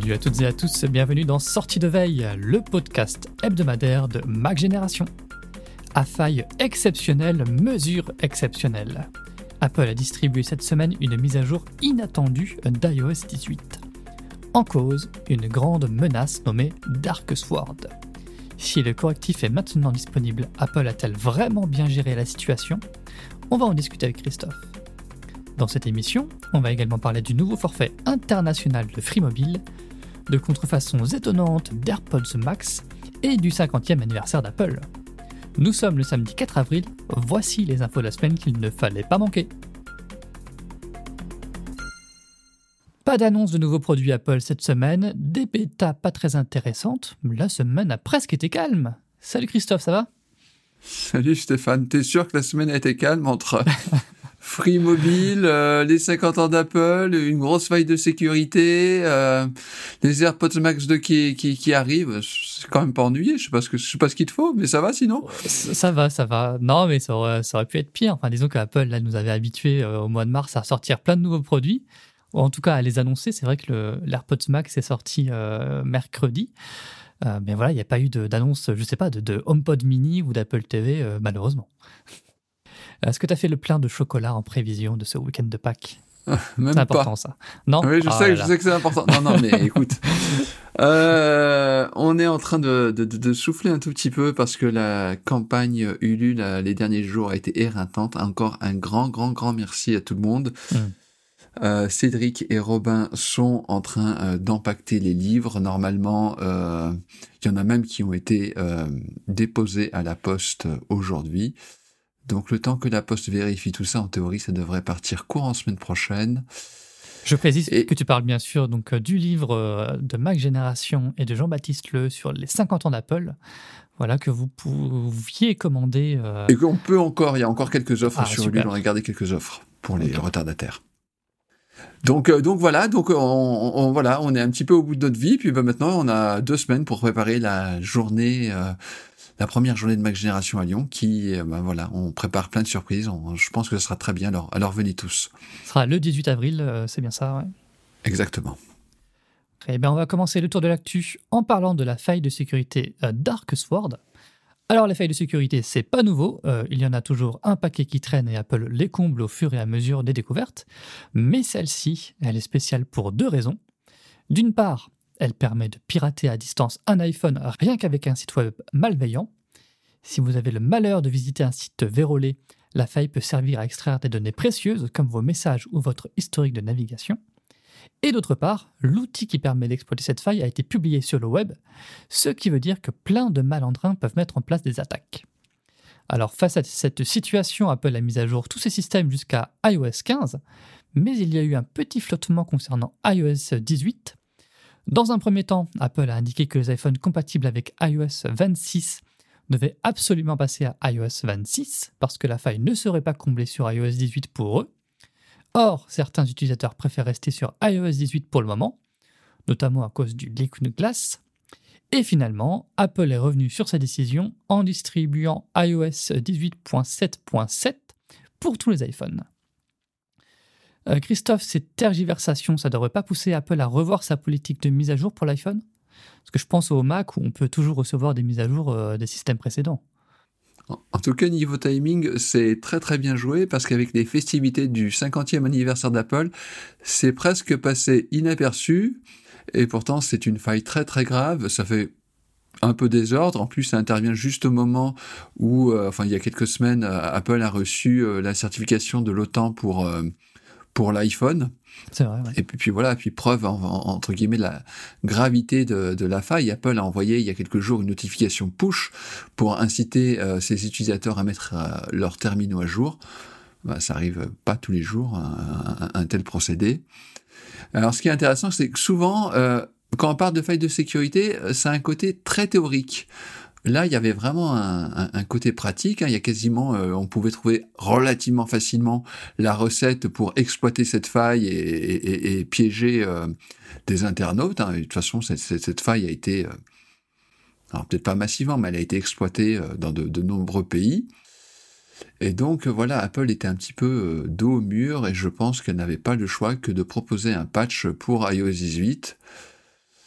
Salut à toutes et à tous, bienvenue dans Sortie de veille, le podcast hebdomadaire de Mac Génération. À faille exceptionnelle, mesure exceptionnelle. Apple a distribué cette semaine une mise à jour inattendue d'iOS 18. En cause, une grande menace nommée Dark Sword. Si le correctif est maintenant disponible, Apple a-t-elle vraiment bien géré la situation ? On va en discuter avec Christophe. Dans cette émission, on va également parler du nouveau forfait international de Free Mobile, de contrefaçons étonnantes d'AirPods Max et du 50e anniversaire d'Apple. Nous sommes le samedi 4 avril, voici les infos de la semaine qu'il ne fallait pas manquer. Pas d'annonce de nouveaux produits Apple cette semaine, des bêtas pas très intéressantes, la semaine a presque été calme. Salut Christophe, ça va ? Salut Stéphane, t'es sûr que la semaine a été calme entre Free Mobile, les 50 ans d'Apple, une grosse faille de sécurité, les AirPods Max 2 qui arrivent? C'est quand même pas ennuyé, je sais pas ce qu'il te faut, mais ça va sinon? Ça va. Non, mais ça aurait pu être pire. Enfin, disons qu'Apple là, nous avait habitués au mois de mars à sortir plein de nouveaux produits, ou en tout cas à les annoncer. C'est vrai que l'AirPods Max est sorti mercredi. Mais voilà, il n'y a pas eu d'annonce, je sais pas, de HomePod mini ou d'Apple TV, malheureusement. Est-ce que tu as fait le plein de chocolat en prévision de ce week-end de Pâques ? Même c'est important, pas. ça. Non ? Oui, je sais que c'est important. Non, mais écoute, on est en train de souffler un tout petit peu parce que la campagne Ulule les derniers jours a été éreintante. Encore un grand merci à tout le monde. Cédric et Robin sont en train d'empacter les livres. Normalement, il y en a même qui ont été déposés à la poste aujourd'hui. Donc le temps que la poste vérifie tout ça, en théorie, ça devrait partir courant semaine prochaine. Je précise que tu parles bien sûr donc, du livre de Mac Génération et de Jean-Baptiste Leu sur les 50 ans d'Apple. Voilà, que vous pouviez commander. Et qu'on peut encore, il y a encore quelques offres sur super. lui, on a gardé quelques offres pour les retardataires. Donc voilà, on est un petit peu au bout de notre vie, puis maintenant on a 2 semaines pour préparer la journée, la première journée de Mac Génération à Lyon, qui, on prépare plein de surprises, je pense que ce sera très bien, alors venez tous. Ce sera le 18 avril, c'est bien ça, ouais. Exactement. Eh bien, on va commencer le tour de l'actu en parlant de la faille de sécurité Dark Sword. Alors, les failles de sécurité, c'est pas nouveau, il y en a toujours un paquet qui traîne et Apple les comble au fur et à mesure des découvertes, mais celle-ci, elle est spéciale pour 2 raisons. D'une part, elle permet de pirater à distance un iPhone rien qu'avec un site web malveillant. Si vous avez le malheur de visiter un site vérolé, la faille peut servir à extraire des données précieuses comme vos messages ou votre historique de navigation. Et d'autre part, l'outil qui permet d'exploiter cette faille a été publié sur le web, ce qui veut dire que plein de malandrins peuvent mettre en place des attaques. Alors face à cette situation, Apple a mis à jour tous ses systèmes jusqu'à iOS 15, mais il y a eu un petit flottement concernant iOS 18. Dans un premier temps, Apple a indiqué que les iPhones compatibles avec iOS 26 devaient absolument passer à iOS 26 parce que la faille ne serait pas comblée sur iOS 18 pour eux. Or, certains utilisateurs préfèrent rester sur iOS 18 pour le moment, notamment à cause du Liquid Glass. Et finalement, Apple est revenu sur sa décision en distribuant iOS 18.7.7 pour tous les iPhones. Christophe, cette tergiversation, ça ne devrait pas pousser Apple à revoir sa politique de mise à jour pour l'iPhone ? Parce que je pense au Mac où on peut toujours recevoir des mises à jour des systèmes précédents. En tout cas, niveau timing, c'est très très bien joué parce qu'avec les festivités du 50e anniversaire d'Apple, c'est presque passé inaperçu et pourtant c'est une faille très très grave, ça fait un peu désordre, en plus ça intervient juste au moment où, il y a quelques semaines, Apple a reçu la certification de l'OTAN pour l'iPhone. C'est vrai, ouais. Et puis voilà, preuve entre guillemets de la gravité de la faille, Apple a envoyé il y a quelques jours une notification push pour inciter ses utilisateurs à mettre leurs terminaux à jour. Ça arrive pas tous les jours, un tel procédé. Alors ce qui est intéressant, c'est que souvent, quand on parle de faille de sécurité, ça a un côté très théorique. Là, il y avait vraiment un côté pratique. Il y a quasiment, on pouvait trouver relativement facilement la recette pour exploiter cette faille et piéger des internautes. De toute façon, cette faille a été, alors peut-être pas massivement, mais elle a été exploitée dans de nombreux pays. Et donc voilà, Apple était un petit peu dos au mur et je pense qu'elle n'avait pas le choix que de proposer un patch pour iOS 18.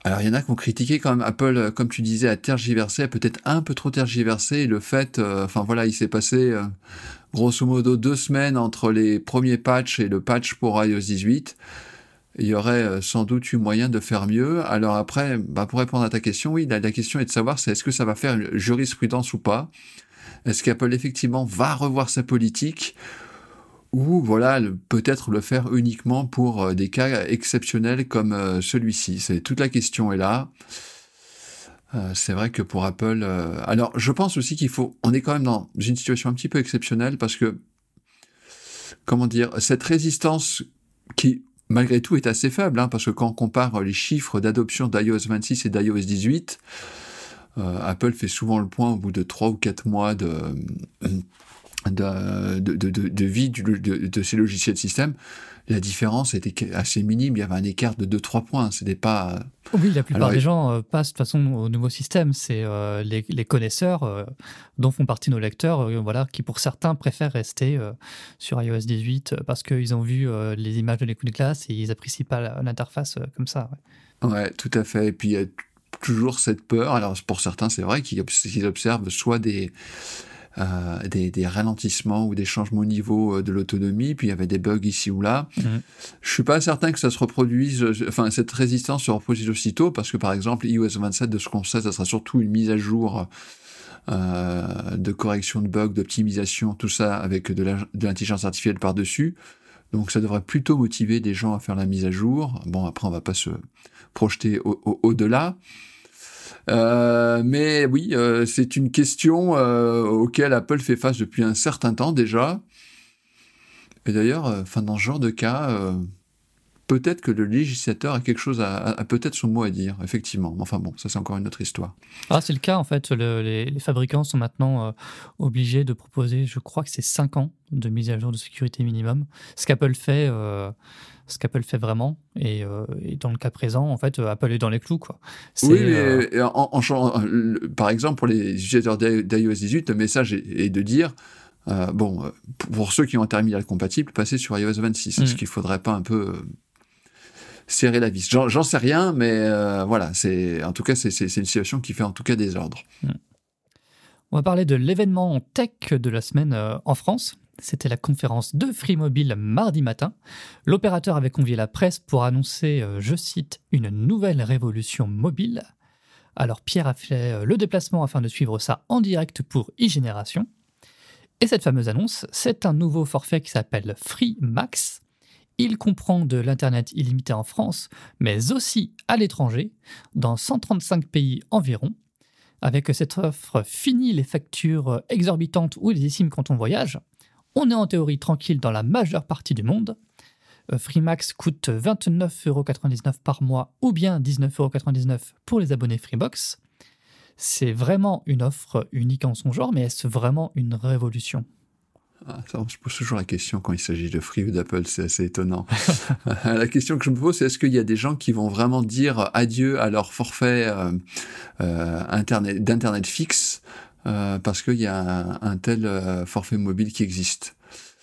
Alors, il y en a qui vont critiquer quand même Apple, comme tu disais, a tergiversé, peut-être un peu trop tergiversé, et le fait, il s'est passé, grosso modo, 2 semaines entre les premiers patchs et le patch pour iOS 18. Il y aurait sans doute eu moyen de faire mieux. Alors après, pour répondre à ta question, oui, la question est de savoir, est-ce que ça va faire une jurisprudence ou pas? Est-ce qu'Apple, effectivement, va revoir sa politique? Ou voilà, peut-être le faire uniquement pour des cas exceptionnels comme celui-ci. Toute la question est là. C'est vrai que pour Apple... alors, je pense aussi on est quand même dans une situation un petit peu exceptionnelle parce que, comment dire, cette résistance qui, malgré tout, est assez faible, hein, parce que quand on compare les chiffres d'adoption d'iOS 26 et d'iOS 18, Apple fait souvent le point au bout de 3 ou 4 mois de vie de ces logiciels système. La différence était assez minime, il y avait un écart de 2-3 points, c'était pas... Oui, la plupart des gens passent de toute façon au nouveau système, c'est les connaisseurs, dont font partie nos lecteurs, qui pour certains préfèrent rester sur iOS 18 parce qu'ils ont vu les images de l'écoute de classe et ils n'apprécient pas l'interface comme ça. Ouais, tout à fait, et puis il y a toujours cette peur, alors pour certains c'est vrai qu'ils observent soit des ralentissements ou des changements au niveau de l'autonomie, puis il y avait des bugs ici ou là. Je suis pas certain que ça se reproduise, cette résistance se reproduise aussitôt, parce que par exemple, iOS 27, de ce qu'on sait, ça sera surtout une mise à jour de correction de bugs, d'optimisation, tout ça avec de l'intelligence artificielle par-dessus. Donc ça devrait plutôt motiver des gens à faire la mise à jour. Bon, après, on va pas se projeter au-delà. Mais oui, c'est une question auquel Apple fait face depuis un certain temps déjà. Et d'ailleurs, dans ce genre de cas, peut-être que le législateur a quelque chose a peut-être son mot à dire, effectivement. Enfin bon, ça c'est encore une autre histoire. Ah, c'est le cas en fait. Les fabricants sont maintenant obligés de proposer, je crois que c'est 5 ans de mise à jour de sécurité minimum. Ce qu'Apple fait vraiment. Et dans le cas présent, en fait, Apple est dans les cloux, quoi. Oui, mais par exemple, pour les utilisateurs d'iOS 18, le message est de dire, pour ceux qui ont un terminal compatible, passer sur iOS 26. Est-ce qu'il ne faudrait pas un peu serrer la vis? J'en sais rien, mais voilà, en tout cas, c'est une situation qui fait en tout cas désordre. On va parler de l'événement tech de la semaine en France. C'était la conférence de Free Mobile mardi matin. L'opérateur avait convié la presse pour annoncer, je cite, « une nouvelle révolution mobile ». Alors Pierre a fait le déplacement afin de suivre ça en direct pour iGénération. Et cette fameuse annonce, c'est un nouveau forfait qui s'appelle Free Max. Il comprend de l'Internet illimité en France, mais aussi à l'étranger, dans 135 pays environ. Avec cette offre, fini les factures exorbitantes ou les SIM quand on voyage. On est en théorie tranquille dans la majeure partie du monde. Freemax coûte 29,99€ par mois ou bien 19,99€ pour les abonnés Freebox. C'est vraiment une offre unique en son genre, mais est-ce vraiment une révolution ? Je pose toujours la question quand il s'agit de Free ou d'Apple, c'est assez étonnant. La question que je me pose, c'est est-ce qu'il y a des gens qui vont vraiment dire adieu à leur forfait d'Internet fixe parce qu'il y a un tel forfait mobile qui existe.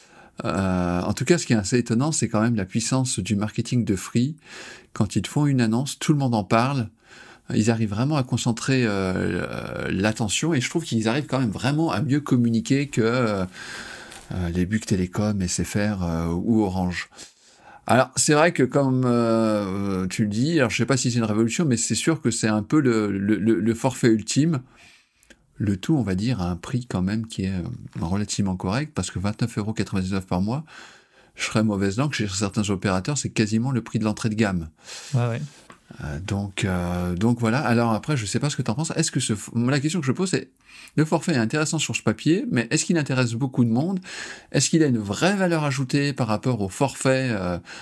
En tout cas, ce qui est assez étonnant, c'est quand même la puissance du marketing de Free. Quand ils font une annonce, tout le monde en parle. Ils arrivent vraiment à concentrer l'attention et je trouve qu'ils arrivent quand même vraiment à mieux communiquer que les Bouygues Télécom, SFR ou Orange. Alors, c'est vrai que comme tu le dis, alors je sais pas si c'est une révolution, mais c'est sûr que c'est un peu le forfait ultime. Le tout, on va dire, à un prix quand même qui est relativement correct, parce que 29,99€ par mois, je serais mauvaise langue, chez certains opérateurs, c'est quasiment le prix de l'entrée de gamme. Ouais. Donc voilà. Alors après, je sais pas ce que tu en penses. Est-ce que la question que je pose, c'est le forfait est intéressant sur ce papier, mais est-ce qu'il intéresse beaucoup de monde? Est-ce qu'il a une vraie valeur ajoutée par rapport au forfait,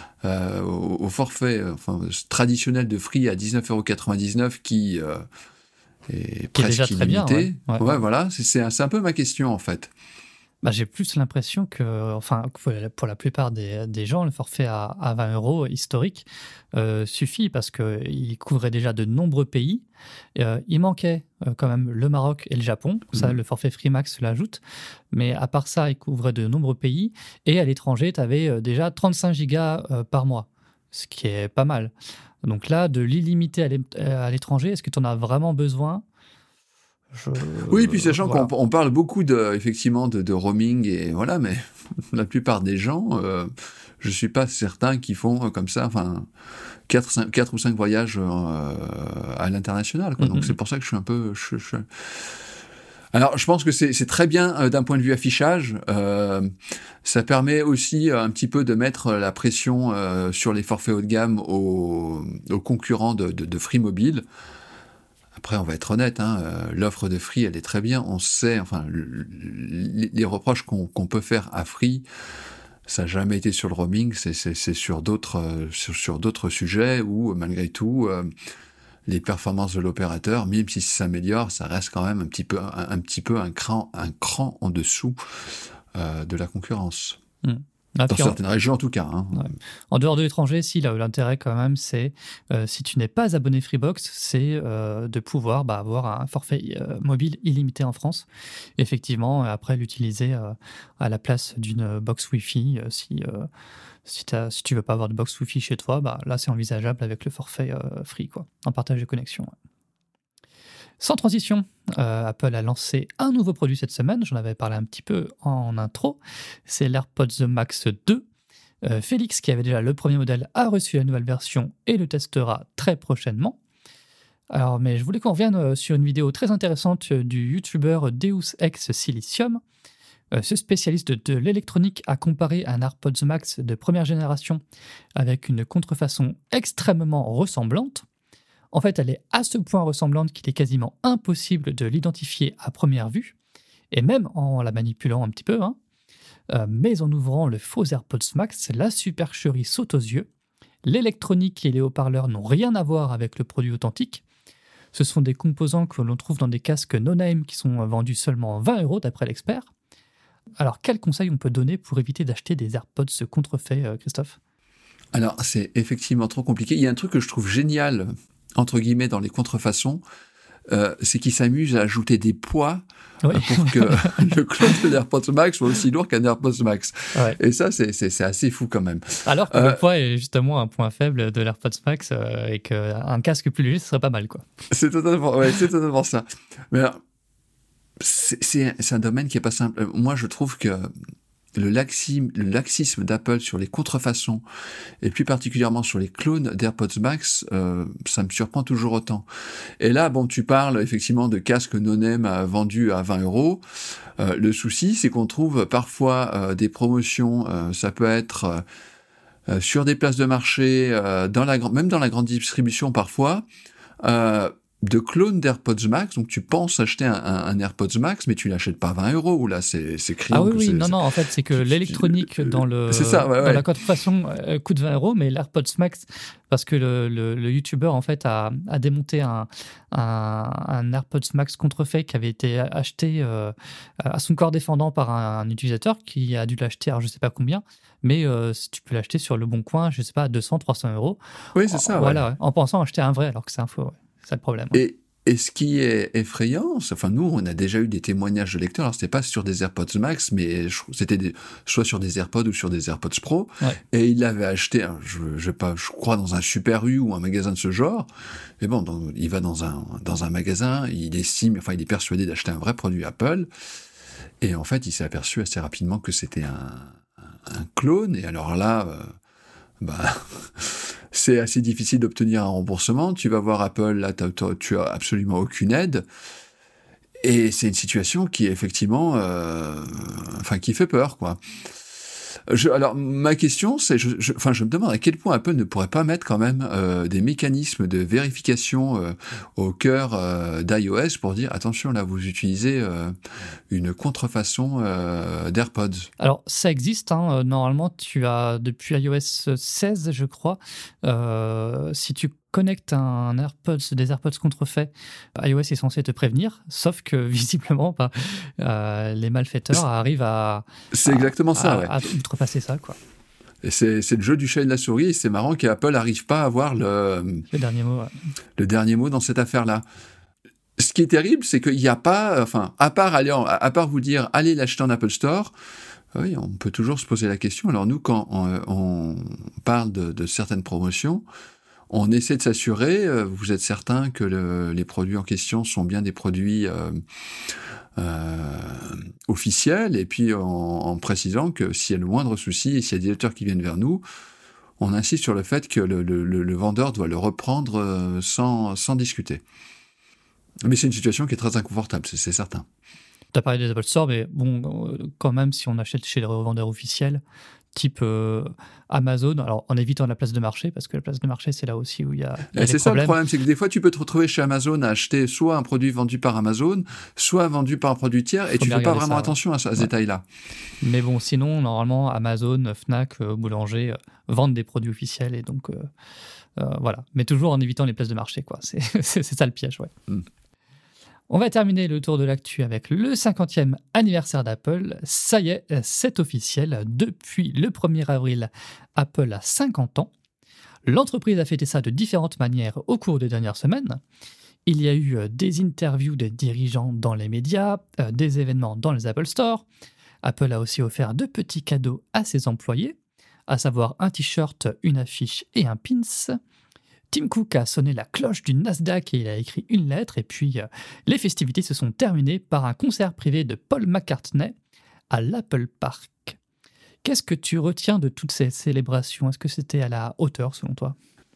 traditionnel de Free à 19,99€ qui est presque illimité? Ouais, voilà. C'est un peu ma question en fait. J'ai plus l'impression que, pour la plupart des gens, le forfait à 20€ historique suffit parce qu'il couvrait déjà de nombreux pays. Il manquait quand même le Maroc et le Japon. Ça, le forfait Freemax l'ajoute. Mais à part ça, il couvrait de nombreux pays. Et à l'étranger, tu avais déjà 35 gigas par mois. ce qui est pas mal. Donc là, de l'illimité à l'étranger, est-ce que tu en as vraiment besoin? Oui, puis sachant Voilà. qu'on parle beaucoup effectivement de roaming, et voilà, mais la plupart des gens, je suis pas certain qu'ils font comme ça, enfin, 4 ou 5 voyages à l'international, quoi. Donc c'est pour ça que je suis un peu... Alors, je pense que c'est très bien d'un point de vue affichage. Ça permet aussi un petit peu de mettre la pression sur les forfaits haut de gamme aux concurrents de Free Mobile. Après, on va être honnête, l'offre de Free, elle est très bien. On sait, enfin, les reproches qu'on peut faire à Free, ça n'a jamais été sur le roaming, c'est sur d'autres sujets où, malgré tout, les performances de l'opérateur, même si ça s'améliore, ça reste quand même un petit peu un cran en dessous de la concurrence. Dans certaines régions, en tout cas. Ouais. En dehors de l'étranger, si, là où l'intérêt, quand même, c'est, si tu n'es pas abonné Freebox, c'est de pouvoir avoir un forfait mobile illimité en France. Effectivement, après, l'utiliser à la place d'une box Wi-Fi. Si tu veux pas avoir de box Wi-Fi chez toi, là, c'est envisageable avec le forfait Free, quoi, en partage de connexion. Ouais. Sans transition, Apple a lancé un nouveau produit cette semaine, j'en avais parlé un petit peu en intro, c'est l'AirPods Max 2. Félix, qui avait déjà le premier modèle, a reçu la nouvelle version et le testera très prochainement. Alors, mais je voulais qu'on revienne sur une vidéo très intéressante du youtubeur Deus Ex Silicium. Ce spécialiste de l'électronique a comparé un AirPods Max de première génération avec une contrefaçon extrêmement ressemblante. En fait, elle est à ce point ressemblante qu'il est quasiment impossible de l'identifier à première vue, et même en la manipulant un petit peu. Mais en ouvrant le faux AirPods Max, la supercherie saute aux yeux. L'électronique et les haut-parleurs n'ont rien à voir avec le produit authentique. Ce sont des composants que l'on trouve dans des casques no-name qui sont vendus seulement 20 € d'après l'expert. Alors, quels conseils on peut donner pour éviter d'acheter des AirPods contrefaits, Christophe ? Alors, c'est effectivement trop compliqué. Il y a un truc que je trouve génial, entre guillemets, dans les contrefaçons, c'est qu'ils s'amusent à ajouter des poids pour que le clone de l'AirPods Max soit aussi lourd qu'un AirPods Max. Ouais. Et ça, c'est assez fou quand même. Alors que le poids est justement un point faible de l'AirPods Max et qu'un casque plus léger, ce serait pas mal, quoi. C'est totalement ça. Mais alors, c'est un domaine qui est pas simple. Moi, je trouve que le laxisme d'Apple sur les contrefaçons, et plus particulièrement sur les clones d'AirPods Max, ça me surprend toujours autant. Et là, bon, tu parles effectivement de casques no-name vendus à 20 €. Le souci, c'est qu'on trouve parfois des promotions, ça peut être sur des places de marché, même dans la grande distribution parfois, de clones d'AirPods Max, donc tu penses acheter un AirPods Max, mais tu l'achètes pas à 20 €, ou là c'est criant. Ah oui, non, en fait, c'est que l'électronique dans la contrefaçon coûte 20 €, mais l'AirPods Max, parce que le YouTuber, en fait, a démonté un AirPods Max contrefait qui avait été acheté à son corps défendant par un utilisateur qui a dû l'acheter, alors je sais pas combien, mais si tu peux l'acheter sur Le Bon Coin, je sais pas, 200, 300 €. Oui, c'est ça. Voilà, en pensant acheter un vrai, alors que c'est un faux, ouais. C'est le problème. Ouais. Et ce qui est effrayant, enfin nous, on a déjà eu des témoignages de lecteurs, alors c'était pas sur des AirPods Max, mais c'était soit sur des AirPods ou sur des AirPods Pro, et il l'avait acheté, je crois dans un Super U ou un magasin de ce genre, mais bon, donc, il va dans un magasin, il est persuadé d'acheter un vrai produit Apple, et en fait, il s'est aperçu assez rapidement que c'était un clone, et alors là... c'est assez difficile d'obtenir un remboursement. Tu vas voir Apple, là, tu as absolument aucune aide. Et c'est une situation qui est effectivement, qui fait peur, quoi. Alors, ma question, c'est, je me demande à quel point Apple ne pourrait pas mettre quand même des mécanismes de vérification au cœur d'iOS pour dire, attention, là, vous utilisez une contrefaçon d'AirPods. Alors, ça existe, normalement, tu as, depuis iOS 16, je crois, si tu connectes des AirPods contrefaits, iOS est censé te prévenir, sauf que visiblement, les malfaiteurs arrivent à outrepasser ça, quoi. Et c'est le jeu du chat et de la souris, et c'est marrant qu'Apple n'arrive pas à avoir le dernier mot. Ouais. Le dernier mot dans cette affaire-là. Ce qui est terrible, c'est qu'il n'y a pas, à part vous dire, allez l'acheter en Apple Store, Oui, on peut toujours se poser la question. Alors nous, quand on parle de certaines promotions, on essaie de s'assurer, vous êtes certain que les produits en question sont bien des produits officiels, et puis en précisant que s'il y a le moindre souci, et s'il y a des lecteurs qui viennent vers nous, on insiste sur le fait que le vendeur doit le reprendre sans discuter. Mais c'est une situation qui est très inconfortable, c'est certain. Tu as parlé des Apple Store, mais bon, quand même, si on achète chez les revendeurs officiels, type Amazon, alors en évitant la place de marché, parce que la place de marché, c'est là aussi où il y a des c'est ça le problèmes. problème, c'est que des fois, tu peux te retrouver chez Amazon à acheter soit un produit vendu par Amazon, soit vendu par un produit tiers, et tu ne fais pas vraiment attention à ce détail-là. Mais bon, sinon, normalement, Amazon, Fnac, Boulanger vendent des produits officiels, et donc voilà. Mais toujours en évitant les places de marché, quoi. C'est ça le piège, ouais. On va terminer le tour de l'actu avec le 50e anniversaire d'Apple. Ça y est, c'est officiel. Depuis le 1er avril, Apple a 50 ans. L'entreprise a fêté ça de différentes manières au cours des dernières semaines. Il y a eu des interviews des dirigeants dans les médias, des événements dans les Apple Store. Apple a aussi offert de petits cadeaux à ses employés, à savoir un t-shirt, une affiche et un pins. Tim Cook a sonné la cloche du Nasdaq et il a écrit une lettre, et puis les festivités se sont terminées par un concert privé de Paul McCartney à l'Apple Park. Qu'est-ce que tu retiens de toutes ces célébrations ? Est-ce que c'était à la hauteur selon toi ?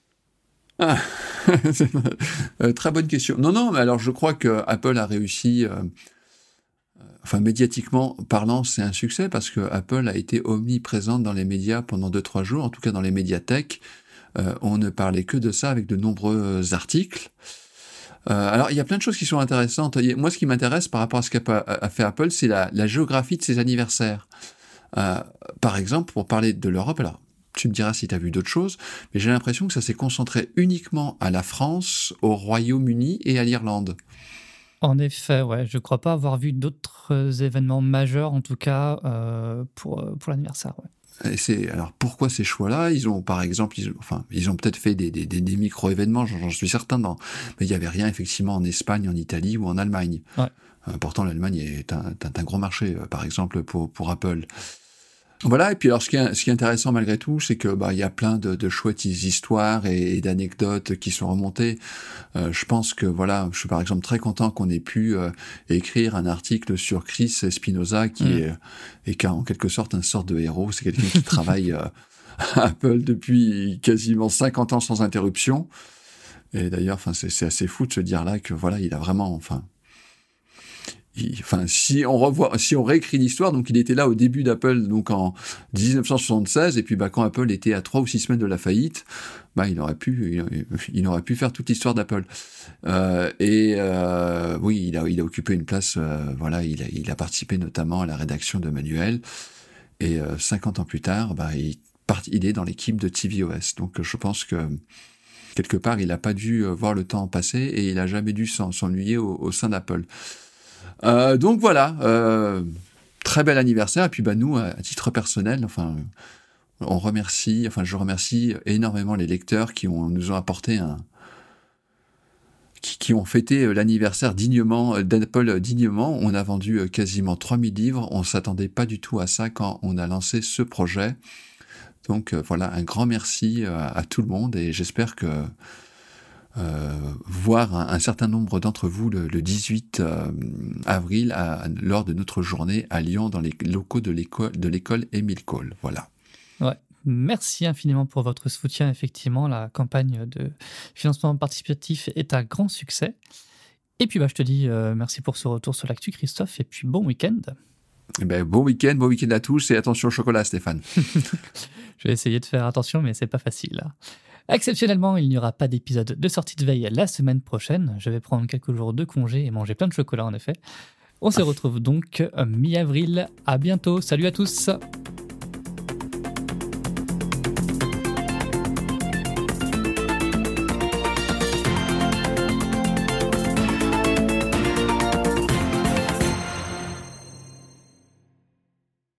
Très bonne question. Non, mais alors je crois que Apple a réussi, médiatiquement parlant, c'est un succès parce que Apple a été omniprésente dans les médias pendant 2-3 jours, en tout cas dans les médias tech. On ne parlait que de ça avec de nombreux articles. Alors, il y a plein de choses qui sont intéressantes. Moi, ce qui m'intéresse par rapport à ce qu'a fait Apple, c'est la géographie de ses anniversaires. Par exemple, pour parler de l'Europe, alors tu me diras si tu as vu d'autres choses, mais j'ai l'impression que ça s'est concentré uniquement à la France, au Royaume-Uni et à l'Irlande. En effet, ouais, je ne crois pas avoir vu d'autres événements majeurs, en tout cas, pour l'anniversaire. Ouais. Alors pourquoi ces choix-là ? Ils ont, par exemple, ils ont peut-être fait des micro-événements, j'en suis certain, mais il n'y avait rien effectivement en Espagne, en Italie ou en Allemagne. Ouais. Pourtant, l'Allemagne est un gros marché, par exemple, pour Apple. Voilà, et puis alors ce qui est intéressant malgré tout, c'est que il y a plein de chouettes histoires et d'anecdotes qui sont remontées. Je pense que voilà, je suis par exemple très content qu'on ait pu écrire un article sur Chris Spinoza qui est en quelque sorte une sorte de héros. C'est quelqu'un qui travaille à Apple depuis quasiment 50 ans sans interruption. Et d'ailleurs, c'est assez fou de se dire là que voilà, il a vraiment, si on réécrit l'histoire, donc il était là au début d'Apple, donc en 1976, et puis quand Apple était à 3 ou 6 semaines de la faillite, il aurait pu faire toute l'histoire d'Apple. Oui, il a occupé une place, il a participé notamment à la rédaction de manuels, et 50 ans plus tard, il est dans l'équipe de tvOS. Donc je pense que quelque part, il n'a pas dû voir le temps passer, et il n'a jamais dû s'ennuyer au sein d'Apple. Donc voilà, très bel anniversaire. Et puis nous, à titre personnel, je remercie énormément les lecteurs qui nous ont apporté qui ont fêté l'anniversaire d'Apple dignement. On a vendu quasiment 3000 livres. On s'attendait pas du tout à ça quand on a lancé ce projet. Donc voilà, un grand merci à tout le monde, et j'espère que voir un certain nombre d'entre vous le 18 avril lors de notre journée à Lyon dans les locaux de l'école Émile Cole. Voilà. Ouais. Merci infiniment pour votre soutien. Effectivement, la campagne de financement participatif est un grand succès. Et puis je te dis merci pour ce retour sur l'actu, Christophe, et puis bon week-end. Bon week-end à tous, et attention au chocolat, Stéphane. Je vais essayer de faire attention, mais c'est pas facile. Exceptionnellement, il n'y aura pas d'épisode de sortie de veille la semaine prochaine. Je vais prendre quelques jours de congé et manger plein de chocolat, en effet. On se retrouve donc mi-avril. À bientôt. Salut à tous.